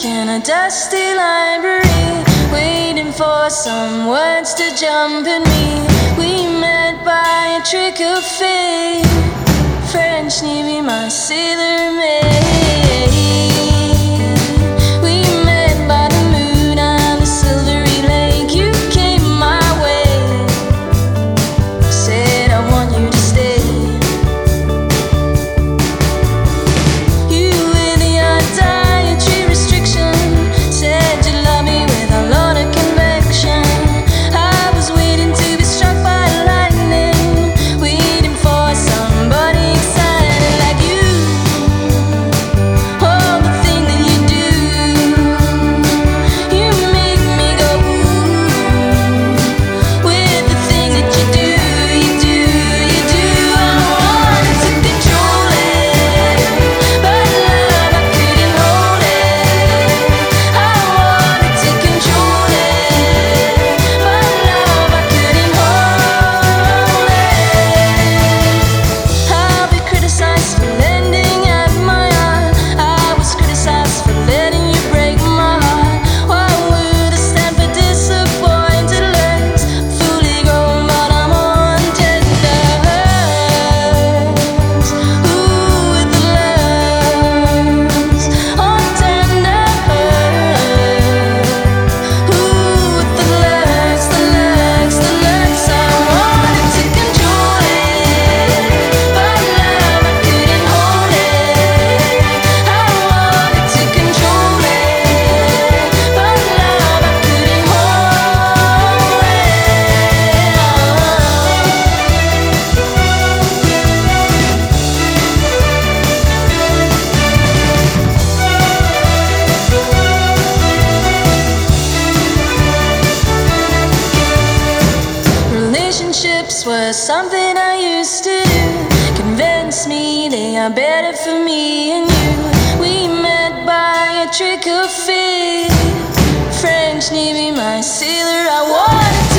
in a dusty library, waiting for some words to jump at me. We met by a trick of fate. French Navy, my sailor maid. We met by the moon and the silvery lake. You came my way, said I want you to stay. You with your dietary restriction said you love me with a lot of conviction. I was waiting to be struck by lightning, waiting for somebody excited like you. Oh, the thing that you do, you make me go ooh. With the thing that you do, you do, you do. I wanted to control it, but love, I couldn't hold it. I wanted to control it, but love, I couldn't hold it. I'll be criticized for lending at my heart. I was criticized for letting you break my heart. Why would I stand for disappointed legs? Fully grown, but I'm on tender hooks. Ooh, with the legs on tender hooks. Ooh, with the legs, the legs, the legs. I wanted to control it, but love, I couldn't hold it. I wanted to control it, but love, I couldn't hold it. Relationships were something I used to do. Convince me they are better for me and you. We met by a trick of fate. French Navy, my sailor, I wanted